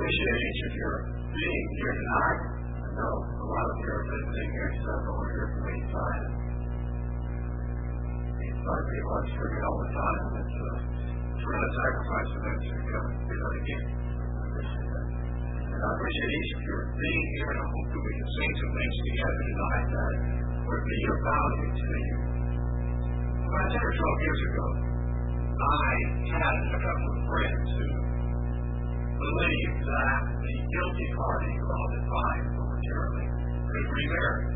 appreciate each of your being here tonight. I know a lot of you are visiting here, several are here from each side. Each side be lunch for me all the time. It's really a sacrifice for them to come and do that again. I appreciate that. And I appreciate each of your being here, and I hope that we can sing some things together tonight that would be of value to you. About 10 or 12 years ago, I had a couple of friends who believed that the guilty party, well defined momentarily, could remarry.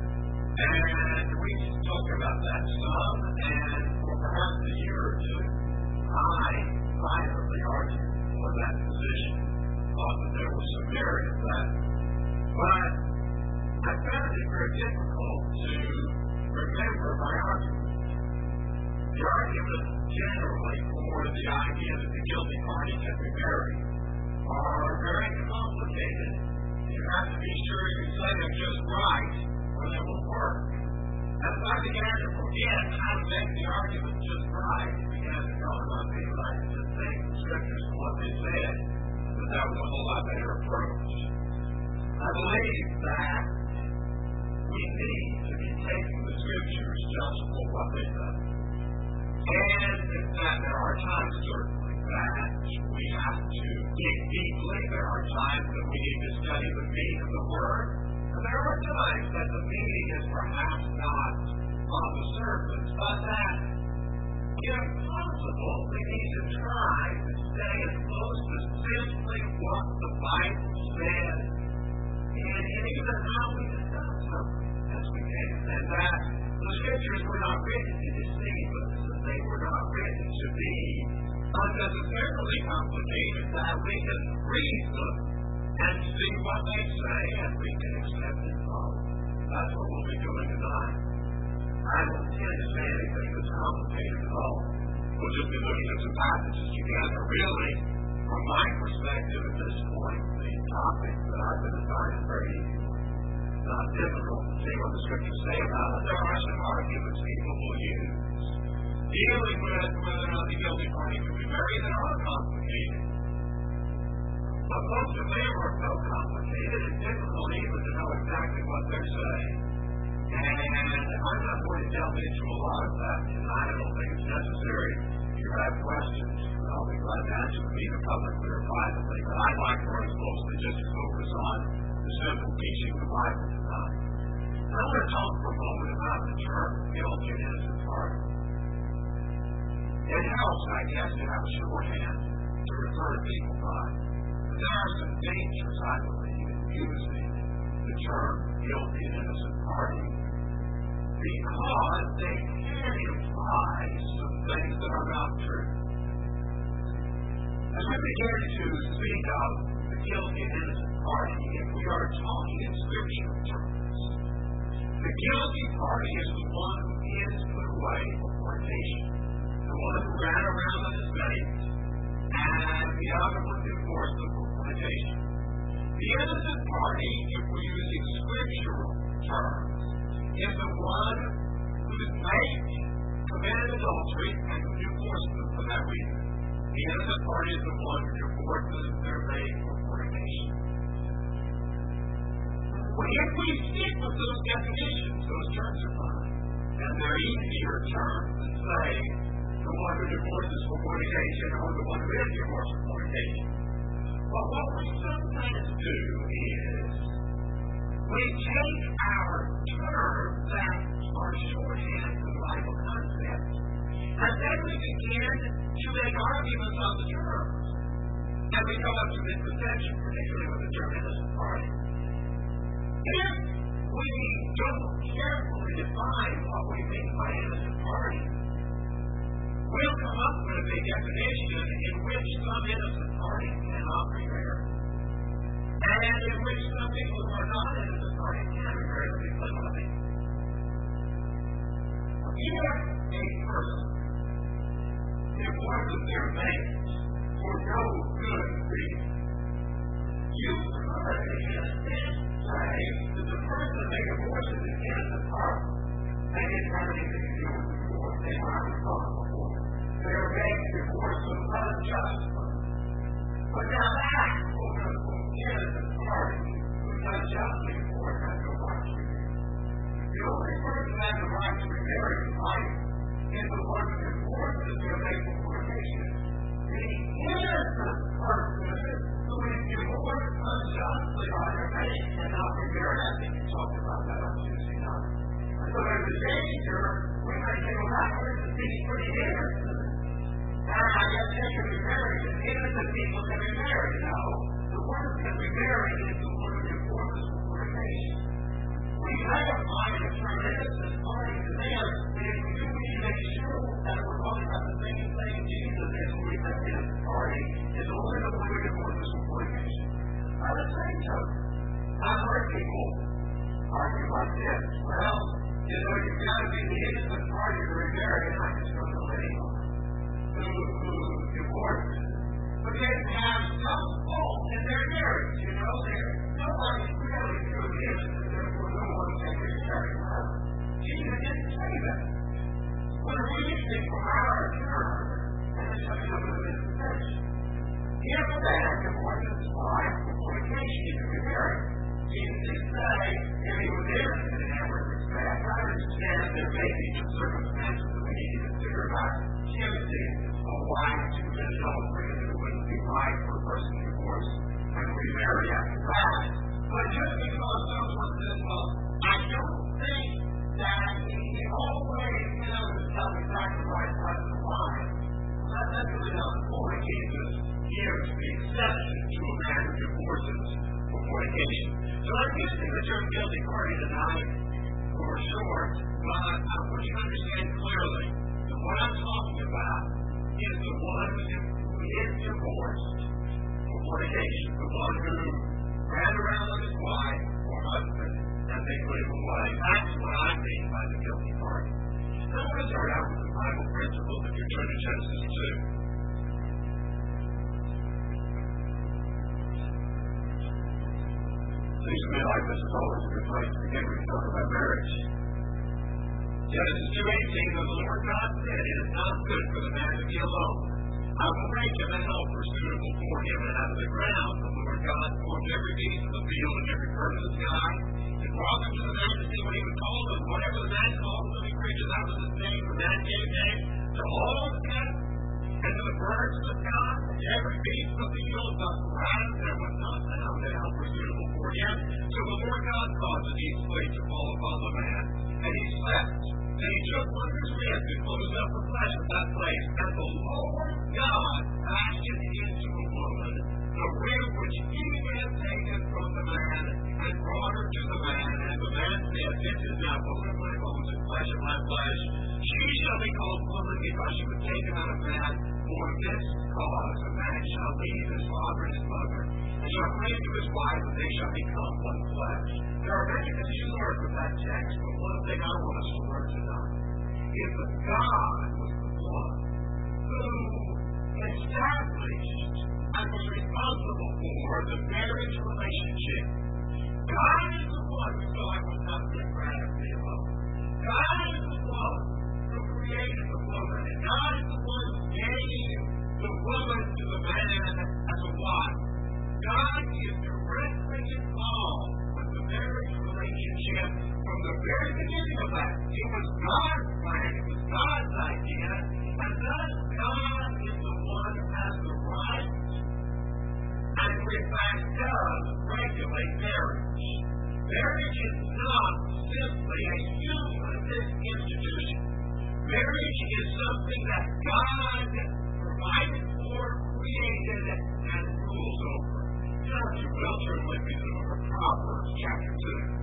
And we talked about that some, and for perhaps a year or two, I violently argued for that position, thought that there was some merit in that. But I found it very difficult to remember my argument. The argument generally for the idea that the guilty party can remarry are very complicated. You have to be sure you say them just right, or they will work. As I began to forget how to make the argument just right, it began to dawn on me that I could just take the scriptures and what they said, but that was a whole lot better approach. I believe that we need to be taking the scriptures just for what they say. And that there are times, certainly, that we have to dig deeply. There are times that we need to study the meaning of the word. And there are times that the meaning is perhaps not on the surface, but that, if possible, we need to try to stay as close to simply what the Bible says, and even how we discuss something as we can. And that the scriptures were not written to deceive us. They were not written to be unnecessarily complicated, that we can read them and see what they say and we can accept and follow. That's what we'll be doing tonight. I don't tend to say anything that's complicated at all. We'll just be looking at some passages together. Really, from my perspective at this point, the topic that I've been assigned is very easy. It's not difficult to see what the scriptures say about it. There are some arguments people will use dealing with whether or not the guilty party can be married that are complicated. But most of them are so complicated, it's difficult even to know exactly what they're saying. And I'm not going to delve into a lot of that tonight. I don't think it's necessary. If you have questions, I'll be glad to answer them either publicly or privately. But I'd like for us mostly just to focus on the simple teaching of the Bible tonight. I want to talk for a moment about the term guilty and innocent party. It helps, I guess, to have a shorthand to refer to people by. But there are some dangers, I believe, in using the term guilty and innocent party because they can imply some things that are not true. As we begin to speak of the guilty and innocent party, if we are talking in scriptural terms, the guilty party is the one who is put away for fornication. The one who ran around on his face, and the other one divorced them for fornication. The innocent party, if we're using scriptural terms, is the one whose mate committed adultery and who divorced them for that reason. The innocent party is the one who divorces their mate for fornication. Well, if we stick with those definitions, those terms are fine. And they're easier terms than saying the one who divorces for fornication or the one who is divorced for fornication. But what we sometimes do is we take our terms that are shorthand for Bible concepts, and then we begin to make arguments on the terms. And we come up to misconception, particularly with the term innocent party. If we don't carefully define what we mean by innocent party, we'll come up with a definition in which some innocent parties cannot remarry, and in which some people who are not innocent parties can remarry because of it. If a person divorces their mate for no good reason, you could, in a sense, say that the person they divorce is an innocent party. They didn't have anything to do with the divorce. They were not responsible for it. Their mate divorced was unjust. But now that, quote unquote, have the right to remarry, right? And the one who divorces their making fornication. The innocent person who is divorced unjustly by their mate cannot remarry. I think you talked about that on Tuesday night. And so there's a danger we may say, well, that person seems pretty innocent. And I guess they can be married, and innocent people can be married. No, the one who can be married is the one who divorces from fornication. We have a mind of term innocent party to them, and if we do, we need to make sure that we're talking about the same thing Jesus is when we say innocent party is only the one who divorces from fornication. By the same token, I've heard people argue like this. Well, you know, you've got to be the innocent party to remarry, and I just don't know anyone who divorces. But they have some fault in their marriage, you know. Nobody's really truly innocent, therefore no one can be married. Well, Jesus didn't say that. When we think from our term, and it's something of a misconception. If a man divorces his wife for fornication, he can be married. Jesus didn't say if he was innocent in every respect. I understand there may be some circumstances that we need to consider about giving a wife to an adultery, and it wouldn't be right for a person to divorce and remarry after that. But just because someone says, well, I don't think that he always knows how to sacrifice life and life, that's really not the point. Jesus gives the exception to a man who divorces for fornication. So I'm using the term guilty party tonight for short, but I want you to understand clearly that what I'm talking about is the one who is divorced for fornication, the one who ran around with his wife or husband and they put him away. That's what I mean by the guilty party. Now I want to start out with the Bible principle that you're turning to Genesis 2. Seems to me like this is always a good place to begin when you talk about marriage. Genesis 2:18, the Lord God said, it is not good for the man to be alone. I will make him a helper suitable for him, and out of the ground the Lord God formed every beast of the field and every bird of the sky, and brought them to the man to see what he would call them. Whatever the man called the living creatures, that was his name. The man gave names to all of them, and to the birds of the sky, and every beast of the field, but Adam there was not found a helper suitable for him. So the Lord God caused a deep sleep to fall upon the man, and he slept. And he took one of his ribs and closed up the flesh of that place. And the Lord God fashioned into a woman the rib which he had taken from the man, and brought her to the man. And the man said, this is now bone of my bones and flesh of my flesh. She shall be called woman, because she was taken out of man. For this cause a man shall leave his father and his mother, and shall cleave to his wife, and they shall become one flesh. There are many things you learn from that text, but one thing I want us to learn tonight is that God was the one who established and was responsible for the marriage relationship. God is the one who saw it was not good for Adam to be alone. God is the one who created the woman, and God is the one who gave the woman to the man as a wife. God is directly involved with the marriage relationship from the very beginning of that. It was God's plan, it was God's idea, and thus God is the one who has the right and who in fact does regulate marriage. Marriage is not simply a humanist institution. Marriage is something that God provided for, created, and rules over. Now, if you will, turn with me to the book of Proverbs, chapter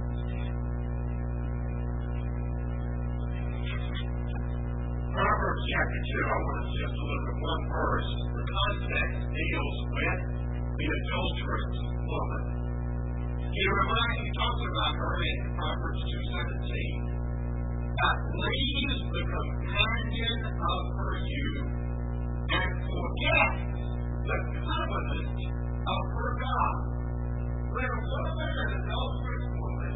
2. Proverbs, chapter 2, I want us just to look at one verse. The context deals with the adulterous woman. He talks about her in Proverbs 2:17. That leaves the companion of her youth and forgets the covenant of her God. When a woman, an adulterous woman,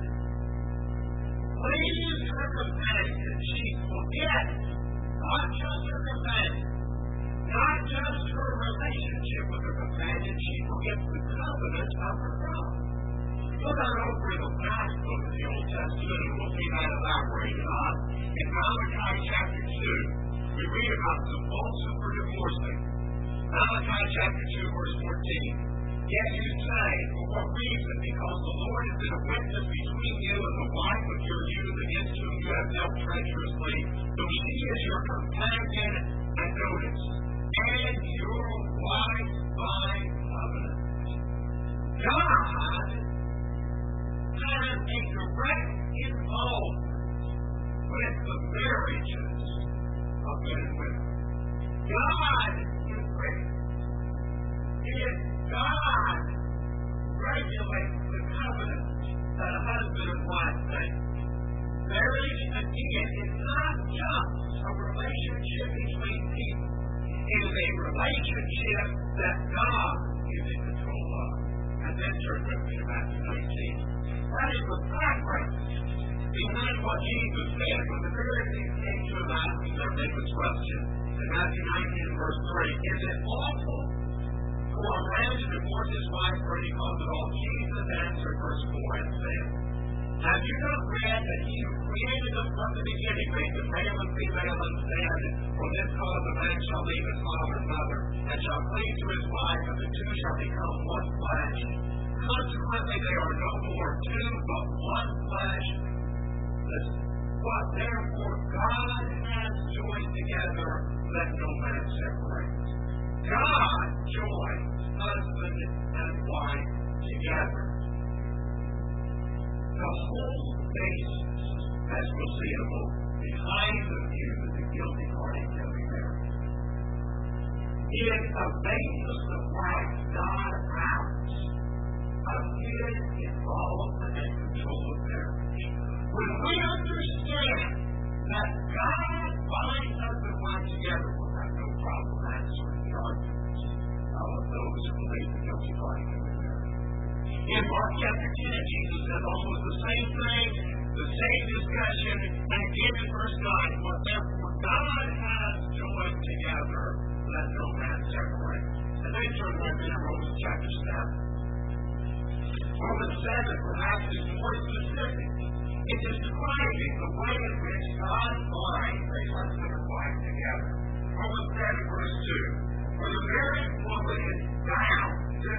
leaves her companion, she forgets not just her companion, not just her relationship with her companion, she forgets the covenant of her God. Look on over in the last book of the Old Testament, and we'll see that elaborated on. In Malachi chapter 2, we read about compulsion for divorcing. Malachi chapter 2, verse 14. Yet you say, for what reason? Because the Lord has been a witness between you and the wife of your youth against whom you have dealt treacherously, though she is your companion, and notice, and your wife by covenant. God has a direct involvement with the marriages of men and women. God is great. If God regulates the covenant that a husband and wife make, marriage, again, is not just a relationship between people. It is a relationship that God is in control of. And then turn with me to Matthew 19. That is the background behind what Jesus said when the Pharisees came to him asking their famous question. In Matthew 19, verse 3, is it lawful for a man to divorce his wife for any cause at all? Jesus answered, verse 4, and said, have you not read that he who created us from the beginning made the male and female and said, for this cause a man shall leave his father and mother, and shall cleave to his wife, and the two shall become one flesh. Consequently, they are no more two, but one flesh. Listen, what therefore God has joined together, let no man separate. God joins husband and wife together. The whole basis, as we'll see in a moment, behind the view that the guilty party can be married, is the basis of why God has a his involvement and control of marriage. When we understand that God binds husband and wife together, we'll have no problem answering the arguments of those who believe the guilty party can be married. In Mark chapter 10, Jesus said almost the same thing, the same discussion, and again in verse 9, what therefore God has joined together, let no man separate. And then turn with me to Romans chapter 7. Romans 7 perhaps is more specific. It is describing the way in which God binds a husband and wife together. Romans 7 verse 2. For the married woman is bound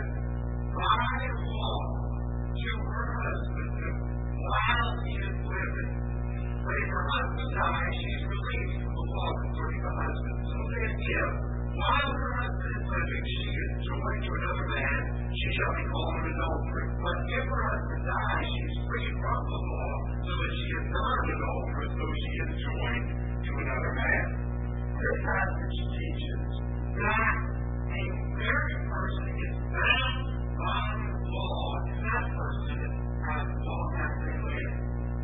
by law to her husband while he is living. But if her husband dies, she is released from the law concerning the husband. So then if, while her husband is living, she is joined to another man, she shall be called an adulteress. But if her husband dies, she is freed from the law, so that she is not an adulteress, though she is joined to another man. This passage teaches that a married person is bound by law, and that person has law as they live.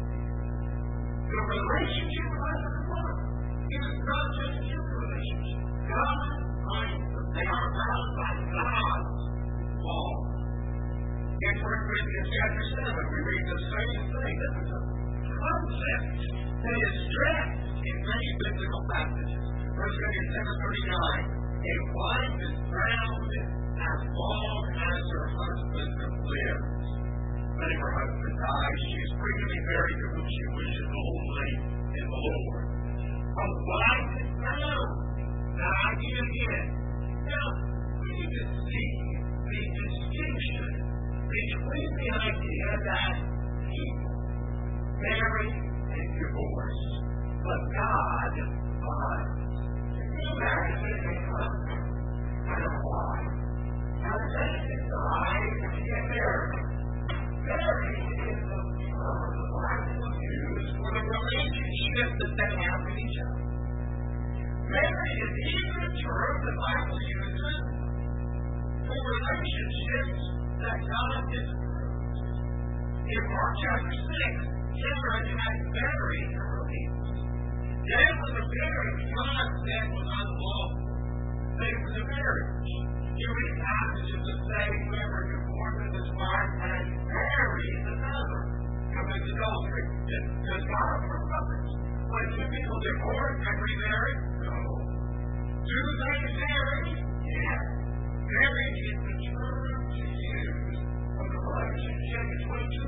The relationship with husband and wife is not just a human relationship. God binds them. They are bound by God's law. In 1 Corinthians chapter 7, we read the same thing. This is a concept that is stressed in many biblical passages. 1 Corinthians 7:39, a wife is bound as long as her husband lives. But if her husband dies, she is free to be married to whom she wishes, only in the Lord. A wife is bound. Now, I give it again. Now, we need to see the distinction between the idea that people marry and divorce, but God binds. You marry a husband and a wife. Now, then it's the life to get married. Marriage is the term the Bible uses for the relationship that they have with each other. Marriage is even a term the Bible uses for relationships that God disapproves. In Mark chapter 6, Herod had married Herodias. That was a marriage God said was unlawful. But it was a marriage. You read passages that say whoever divorces his wife and marries another commits adultery. Does God approve it? When two people divorce and remarry? No. Do they marry? Yes. Marriage is the term to use for the relationship between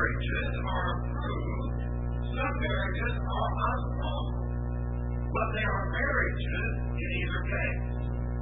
marriages are approved. Some marriages are unlawful. But there are marriages in either case.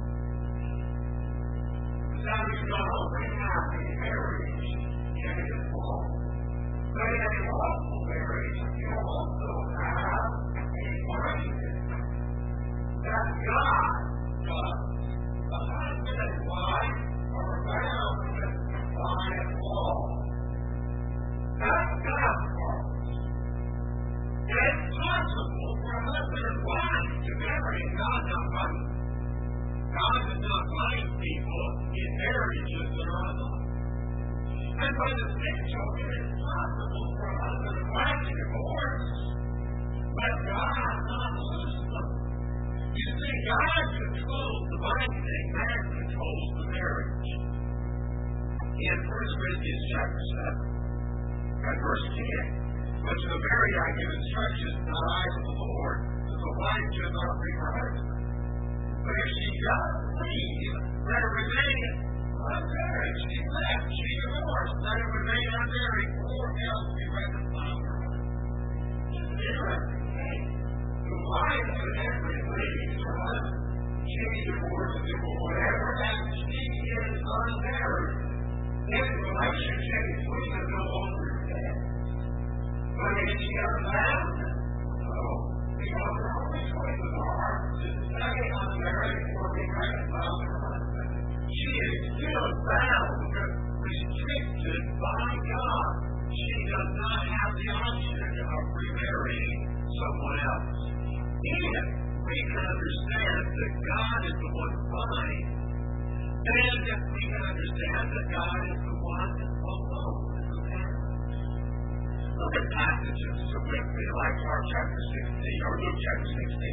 Now you not only have a marriage in a law, but in a lawful marriage you also have a binding that God does. The husband and wife are bound by law. That's God's part. It's possible for a husband and wife to marry and God not bind. God does not bind people in marriages that are unlawful. And by the same token, it's possible for a husband and wife to divorce, but God not loose them. You see, God controls the binding, man controls the marriage. In 1 Corinthians chapter 7 and verse 10, but to the married I give instructions in the eyes of the Lord, that the wife should not leave her husband. But if she does leave, let her remain unmarried. She left, she divorced, let her remain unmarried, or else be reconciled to her husband. It's an interesting thing. The wife who never leaves her husband, she divorces him or whatever, and she is unmarried. If the relationship between them no longer dead. But if she unbound, no, because her only choices are to stay unmarried or be reconciled to her husband. She is still bound, restricted by God. She does not have the option of remarrying someone else. If we can understand that God is the one fine, and if we can understand that God is the one alone who has. Look at passages so quickly like Mark chapter 16 or Luke chapter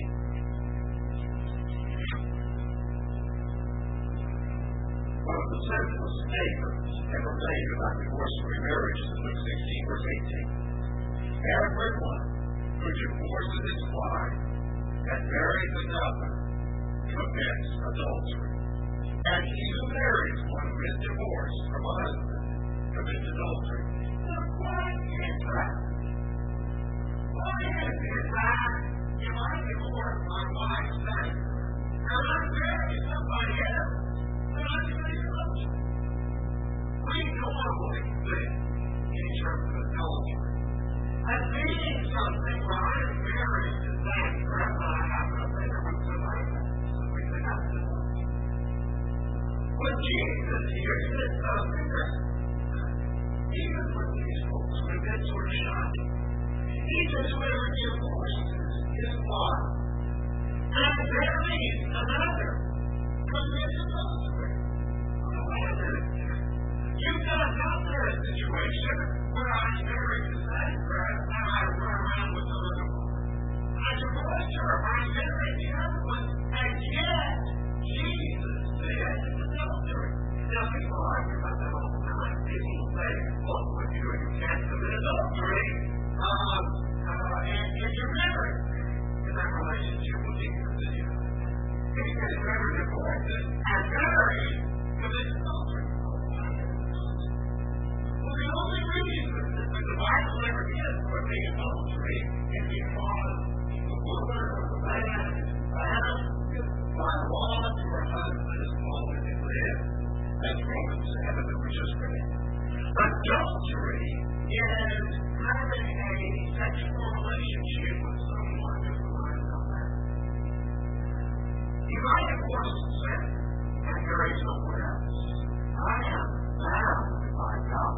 16. One of the central statements ever made about divorce and remarriage is in Luke 16 verse 18. Everyone who divorces his wife and marries another commits adultery. And he who marries one who is divorced from a husband commits adultery. Now, why is that? Why is it that if I divorce my wife, say, and I marry somebody else, then I commit adultery? We normally think in terms of adultery. And being something where I am married to that, perhaps I have an affair with somebody else, so we think that's adultery. But Jesus here said something that even with these folks would have been sort of shocking. He says whoever divorces his wife and marries another commits adultery. Wait a minute. You've got another situation where I married the same girl and I run around with another woman. I divorced her, I married the other one, and yet Jesus said adultery. Now people argue about that all the time. People say, look, what you do, you can't commit adultery and you're married in that relationship with Jesus. He said whoever divorces and marries commits adultery. Well, the only reason that the Bible ever gives for being adultery is because the woman or the man is bound by law to her husband as long as he lives. That's Romans 7 that we just read. Adultery is having a sexual relationship with someone who is not married. If I divorce Seth and marry someone else, I am bound by God.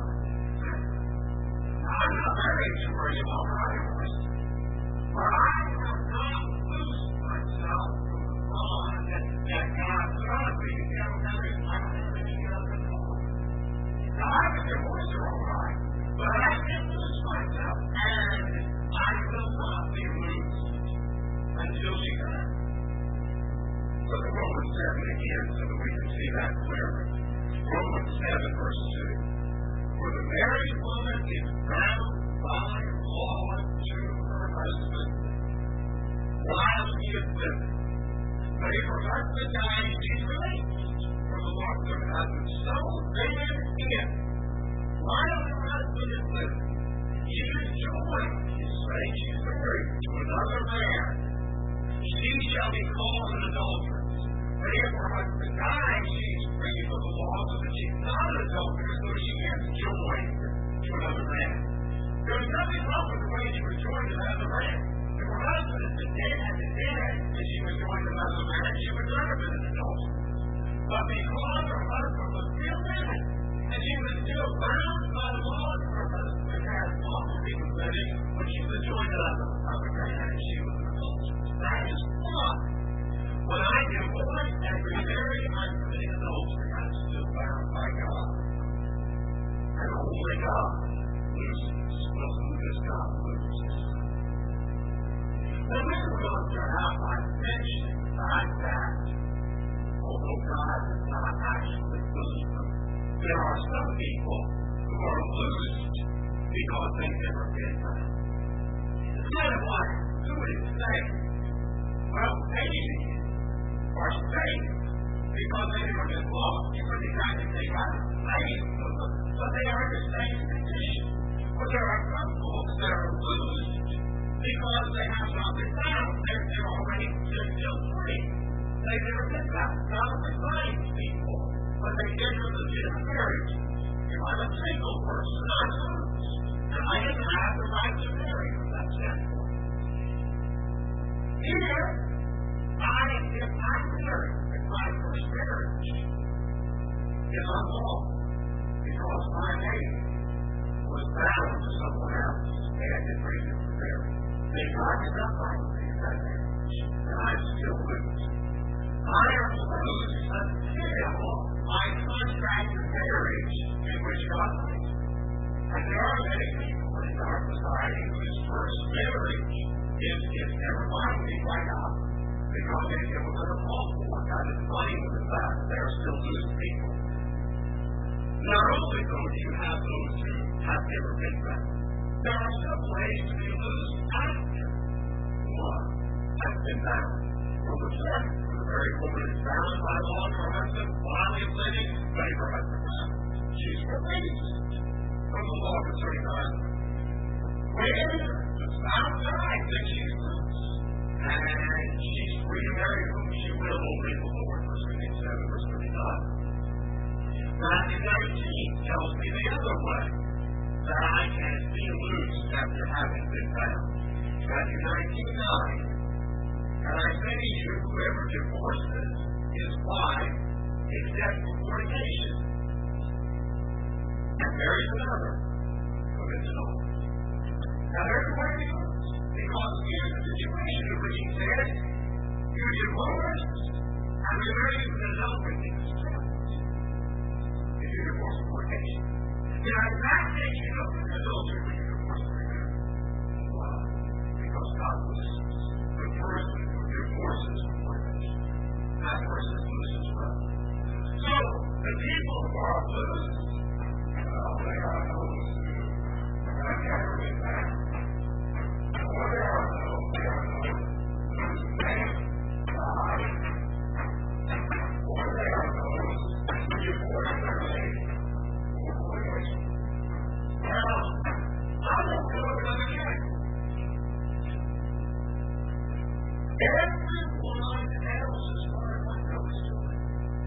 I'm not married to her any longer. I divorced her. But I have not loosed myself from the bond that God put on me to get married. I don't have any other call. Now, I can divorce her all right, but I can't loose myself, and I will not be loosed until she does. Look at Romans 7 again so that we can see that clearly. Romans 7 verse 2. For the married woman is bound by law to her husband while he is living. But if her husband dies, she is released from the law of her husband. So then, if while her husband is living, say she's married to another man, she shall be called an adulteress. But if her husband dies, she's free from the law, so that she's not an adulteress, though she is joined to another man. There's nothing wrong with the way she was joined to another man. If her husband had been dead, and she was joined to another man, she would not have been an adulteress. But because her husband was still living, and she was still bound by the law of her husband had lawfully committed when she was joined to another man, and she was an adulteress. That is wrong. When I divorce and remarry, I'm committing adultery. I'm still bound by God. And only God looses. Well, who does God lose? Well, this is going to start out by mentioning the fact that although God does not actually lose them, there are some people who are loosed because they've never been bound. It's kind of like who is saved? Well, maybe are saved because they've never been lost. You wouldn't exactly say God is saved, but they are in the same condition. But there are some folks that are loosed because they have not been bound. They're already still free. They've never been bound. God defines people when they enter the legitimate marriage. If I'm a single person, I'm loose. And I didn't have the right to marry from that standpoint. Here, if I'm married, if my first marriage is unlawful because my mate was bound to someone else and did reason for marriage, then God did not find me in that marriage, and I'm still loose. I am loose until my contract of marriage in which God finds me. And there are many people in our society whose first marriage is never binding by God. Because it was an awful one. God is funny with the fact that there are still loose people. Not only though do you have those who have never been bound, there are some ways to be loose after one has been bound. From the second, for the very woman is bound by law to her husband, while is living, but if her husband bound, she's released from the law concerning her husband. When the spouse dies, then she's loose. And she's free to marry whom she will, only the Lord, verse 57, verse 39. Matthew 19 tells me the other way that I can be loose after having been bound. Matthew 19:9. And I say to you, whoever divorces his wife, except for fornication, and marries another, commits adultery. Now there's a way to go. Because here's the situation in which he says, you divorce and you marry an adultery. If you divorce for fornication. Now, that makes you know an adultery when you divorce for marriage. Why? Because God looses the person who divorces for fornication. That person is loose as well. So, the people who are loose, they are those who have never been bound. There are no loose men alive. Or there are those who divorce their lady for fornication. Now, I don't know another case. Everyone else is part of my notice to it.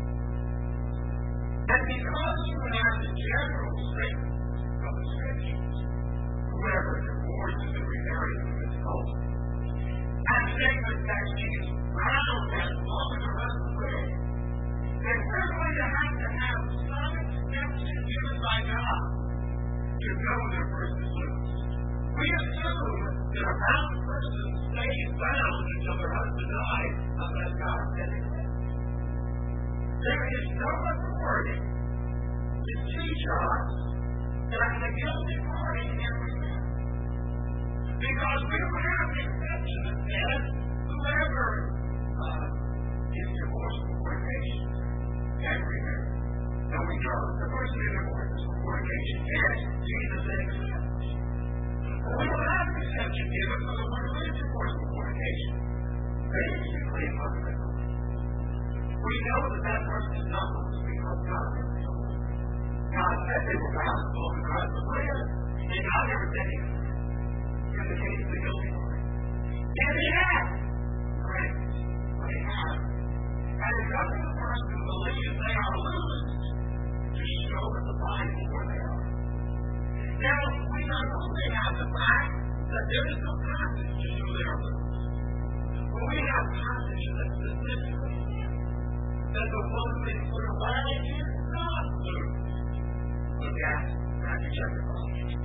And because you have the general statement of the Scriptures, whoever divorces and remarries is adultery. And statement that she is bound as long as her husband lives. And we're going to have some exception given by God to know that a person is loose. We assume that a bound person stays bound until their husband dies unless God says it. There is no authority to teach us that the guilty party can't remember. Because we don't have the exception that says whoever is divorced for fornication can remarry. Now we know the person who divorces for fornication is Jesus the exception. But we don't have the exception given for the one who is divorced for fornication. Basically, fundamentally. We know that that person is not loose because God has told us. God said they were bound as long as the husband lived. And God never said anything. In investigating the guilty party. And they have. Friends, they have. And it's up to the person who believes they are losers to show in the Bible where they are. Now, we not only have the fact that there is no passage to show they are losers, but we have passage that specifically that the one they put away is not lose. Look at Matthew chapter 5.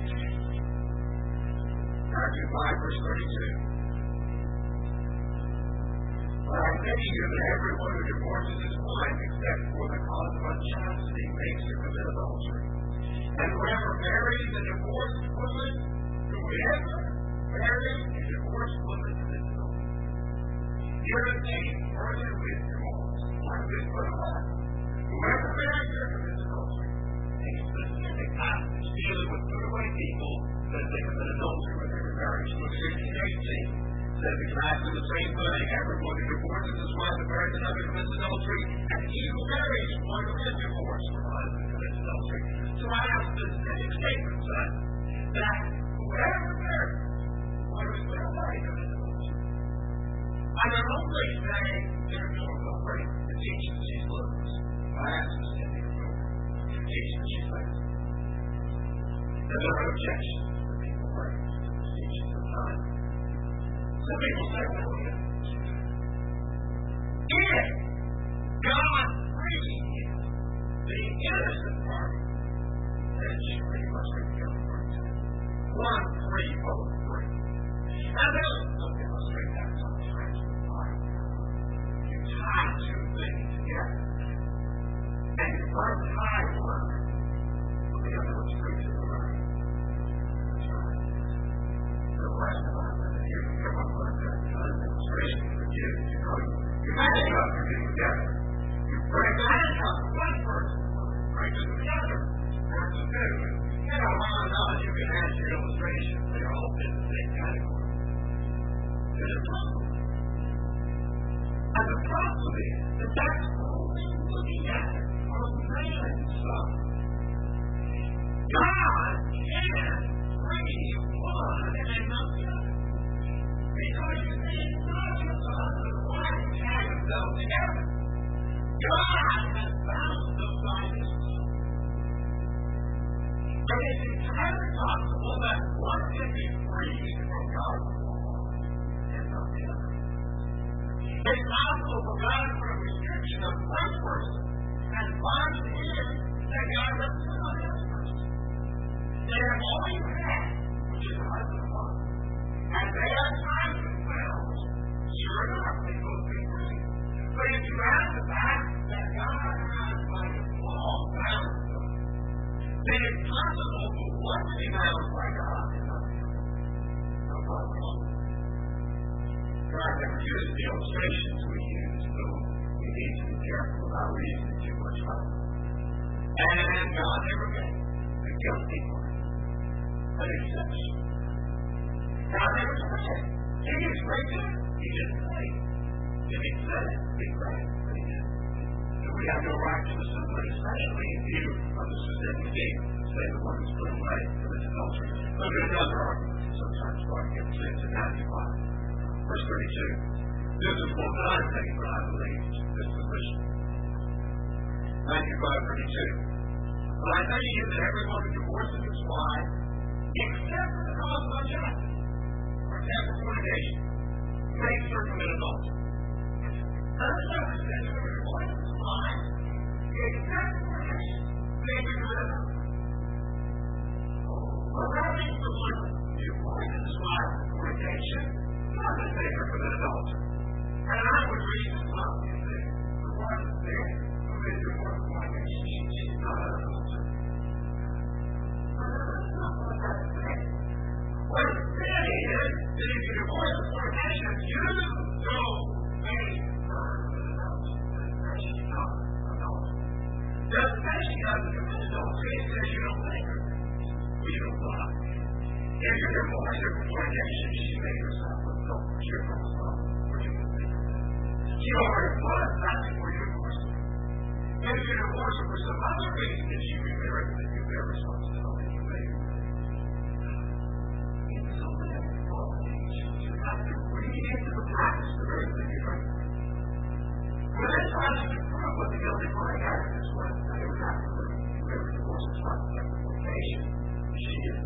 Matthew 5, verse 32. But I say to you that everyone who divorces his wife except for the cause of unchastity makes her commit adultery. And whoever marries a divorced woman, whoever marries a divorced woman commits adultery. Irritating further with divorce, like this put away. Whoever marries her commits adultery. A specific passage dealing with put away people that they commit adultery with their marriage. Luke 16:18 says exactly the same thing. Everyone who divorces his wife and marries another commits adultery, and he who marries one who is divorced from a husband commits adultery. So I have specific statements that whoever marries one who is put away commits adultery. I don't only say there's no adultery to teach that she's loose. I have specific adultery to teach that she's loose. There's no objection to people breaking the teachings of time. Some people say, well, if God frees the innocent party, then surely he must free the guilty party. One free, both free. Now, let's illustrate that in some terms of the Bible. You tie two things together, and you untie one, the other one's free to the right. That's right. The rest of us, you can come up with a demonstration for kids. You match up your two together. You break the hands up of one person, break it with the other. That's the two. You know, you can ask your illustrations. They're all in the same category. Is it possible? And the problem is that that's only looking at it from man's side. God can free one and not the other. Because you see, it's not just a husband and wife who tie themselves together. God has bound them by his love. But it's entirely possible that one can be freed from God's law and not the other. It's possible for God to put a restriction on one person and bind him that God doesn't put on the other person. They have all you have, which is a husband and wife. And they have tied themselves. Sure enough, they both be free. But if you add the fact that God has by his law bound them, then it's possible for one to be bound by God and not the other. No problem. God never used the illustrations we use, so we need to be careful about reasoning too much about it. And God never made the guilty party an exception. God never said, he is great good. He didn't say it. If he said it, he'd be great, but he didn't. So we have no right to assume, especially in view of the specific things that say the one who's put away for this adultery. Look at another argument. Sometimes God gives sense in Matthew 5, verse 32. This is one that I think, but I believe this position. Matthew 5:32. But I say to you that everyone who divorces his wife, except for the cause of unjustness, or except for fornication, makes her commit adultery. Other circumstances where the divorce is fine, except for fornication, makes her commit adultery. Well, that means the one who divorces his wife for fornication doesn't make her commit adultery. And I would read this up and say, the one there who is divorced for fornication, she's not an adultery. That's not what that's saying. What it's saying is that if you divorce for fornication, you don't make her commit adultery. That's she's not an adultery. Doesn't say she doesn't commit adultery, it says you don't make her. You don't lie. If you divorce her for fornication, she made herself an adultery. You're not wrong. She already was, that's before you divorce her. If you divorce her for some other reason, if she remarried, then you bear responsibility. You made her. It's only a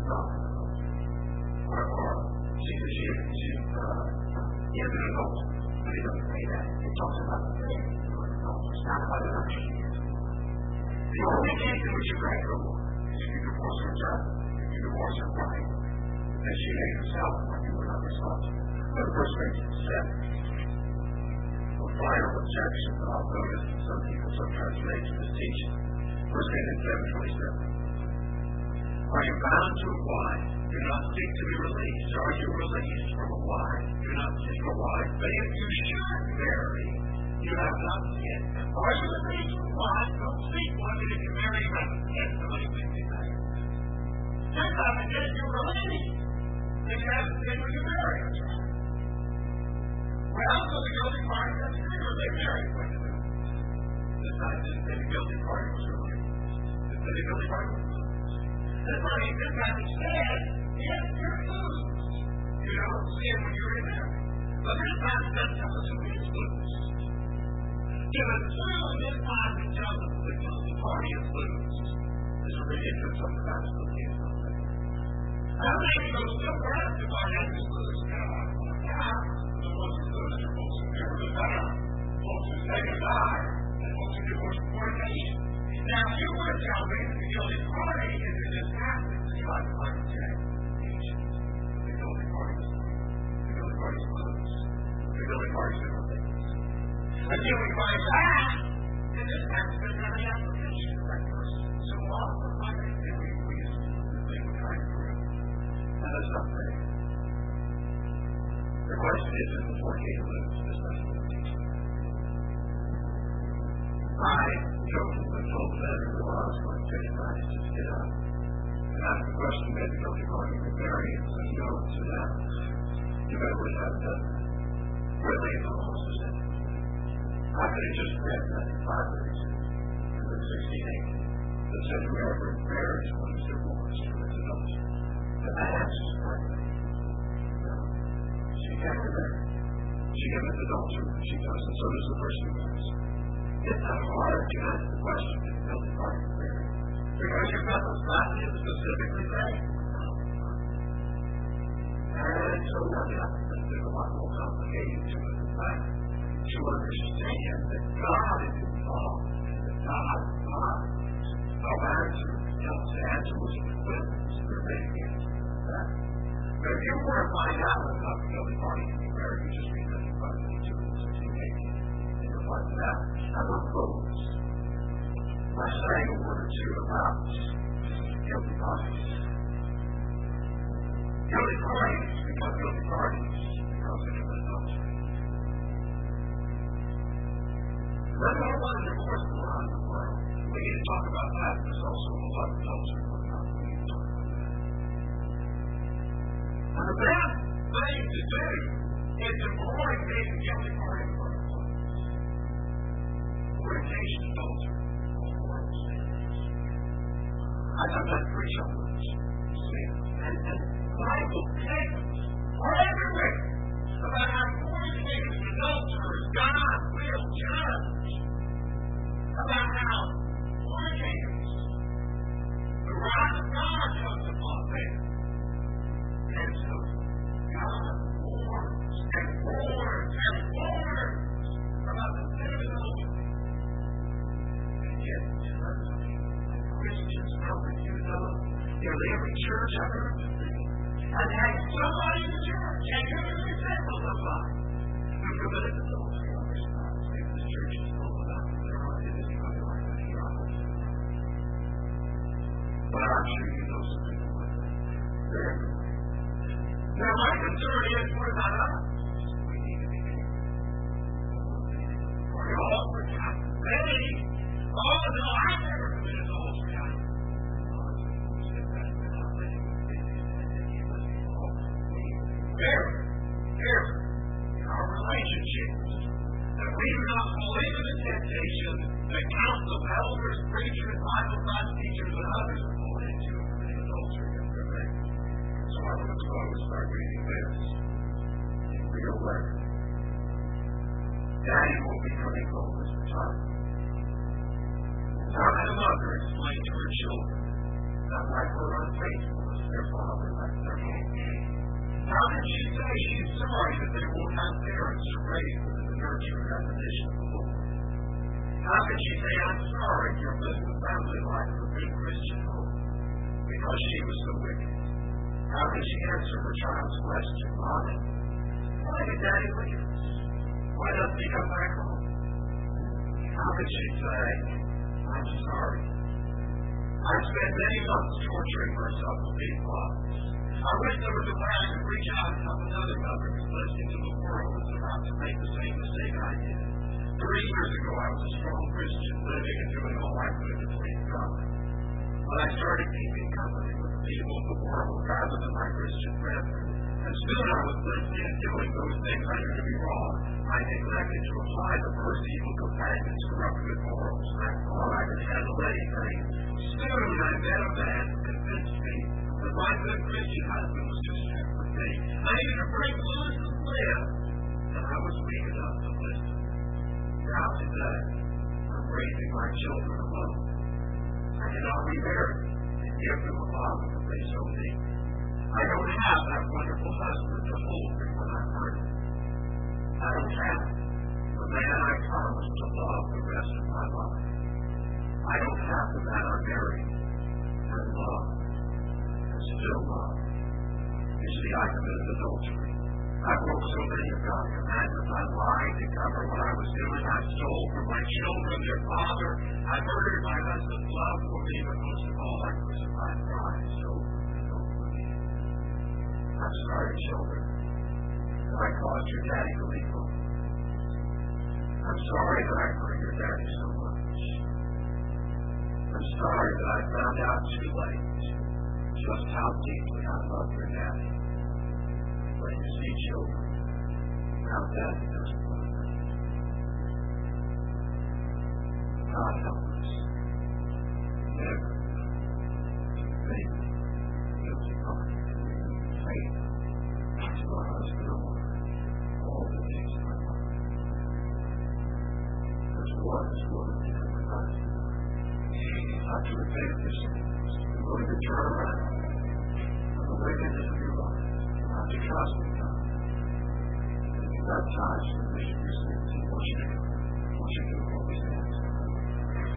talking about. Or she's an adult, but he doesn't say that. He talks about the thing. It's not about an action. The only case in which you break her is if you divorce her job, if you divorce her wife, then she made herself when you were not responsible. But the first thing is said, a final objection, I'll notice that some people sometimes make to this teaching. First thing in 727. Are you bound to a wife? Do not seek to be released. Are you released from a wife? Do not seek a wife. But if you should marry, you have not sinned. Are you released from a wife? Don't seek one, and if you marry, you haven't sinned. Somebody thinks you have. Just haven't sinned, you're released. If you haven't sinned when you marry. Well, so the guilty party has sinned when they marry. Wait a minute. This time didn't say the guilty party was released. It said the guilty party was released. That's why this time it said, yes, you're loose. You don't sin when you're in there. But this time it doesn't tell us who is loose. To assume this time it tells us the guilty party is loose. There's a big difference sometimes with the case of that. Now, maybe those still rest if I had this loose. The folks who loose are folks who never do better. Folks who say and die. And folks who divorce and fornication. Now, if you were to tell me that the guilty party is in this passage, then you ought to find a text. The guilty party is loose. The guilty party is loose. The guilty party is loose. Until we find that, in this passage, there's not any application to that person. So often, I think that we assume that they were trying to prove. And that's not fair. The question is, is the fornicator loose? This doesn't really teach me. I jokingly told that I was going to take time to just get up and ask the question, maybe guilty party could marry and say no to that. You better wish I had done that. Really, it's almost as if I could have just read that in 532 and then 16:8 that said whoever marries one is divorced or is adultery. And that answers correctly. No. She can't marry. She commits adultery when she does, and so does the person who marries. It's not hard to answer the question if the guilty party is married. Because your Bible's not specifically saying. And so that's a lot more complicated to it than that. To understand that God is involved and that God finds no answer else to answer was equivalent to their making answer to that. But if you were to find out whether or not the guilty party can be married, you just read that in 5:22 and 16:8. And you'll find that out. I will close by saying a word or two about guilty parties. Guilty parties become guilty parties because they commit adultery. There's no one divorce around the world. We need to talk about that. There's also a lot of adultery going on. We need to talk about that. And the best thing to do is to avoid being a guilty party in the first place. Fornication, adultery, all horrible sins. I sometimes preach on those sins. And Bible texts are everywhere about how fornicators and adulterers God will judge. About how fornicators, the wrath of God comes upon them. And so God warns and warns and warns about the sin of adultery. And yet, tons of people, like Christians, helping you know, nearly every church I've ever been in, has had somebody in the church, and you're an example of somebody who committed adultery on their spouse. Maybe the church is full of that. There aren't anybody like that here, obviously. But I'm sure you know some people like that. They're everywhere. Now, my concern is, what about us? We need to be careful. We all forget. Many. Oh, no, I've never committed adultery. Careful in our relationships that we do not fall into the temptation that council elders, preachers, Bible class teachers, and others are falling into and committing adultery in their faith. So I want to close by reading this in real letter. Daddy will be coming home as retired. How can a mother explain to her children that like her unfaithfulness their father left their home. How can she say she's sorry that they won't have parents to raise them in the nurture and admonition of the Lord? How can she say, I'm sorry you're living a family life of a good Christian home because she was so wicked? How can she answer her child's question, Mommy, why did Daddy leave us? Why doesn't he come back home? How can she say, I'm sorry? I've spent many months torturing myself with these thoughts. I wish there was a way I could reach out and help another mother who's listening to the world that's about to make the same mistake I did. 3 years ago, I was a strong Christian, living and doing all I could to please God. But I started keeping company with the people of the world rather than my Christian brethren. And soon I was listening and doing those things I knew to be wrong. I neglected to apply the first evil companion's corrupted morals. I thought I could handle anything. Soon I met a man who convinced me that my good Christian husband was too strict with me. I needed to break loose and live. And I was weak enough to listen. Now today, I'm raising my children alone. I cannot remarry and give them a father that they so need. I don't have that wonderful husband to hold me when I'm hurting. I don't have the man I promised to love the rest of my life. I don't have the man I married and loved and still love. You see, I committed adultery. I broke so many of God's commandments. I lied to cover what I was doing. I stole from my children their father. I murdered my husband's love for me, but most of all, I crucified Christ over and over again. I'm sorry, children, that I caused your daddy to leave home. I'm sorry that I hurt your daddy so much. I'm sorry that I found out too late just how deeply I love your daddy. When you see children, how daddy doesn't love them. God help us never to think guilty mind and faith to our husband or wife all the days of our life. Because what is going to do with us? Not to repent of your sins. You're going to turn around from the wickedness of your life. Not to trust in God. And be baptized in the remission of your sins. He wants you to come. He wants you to do all these things.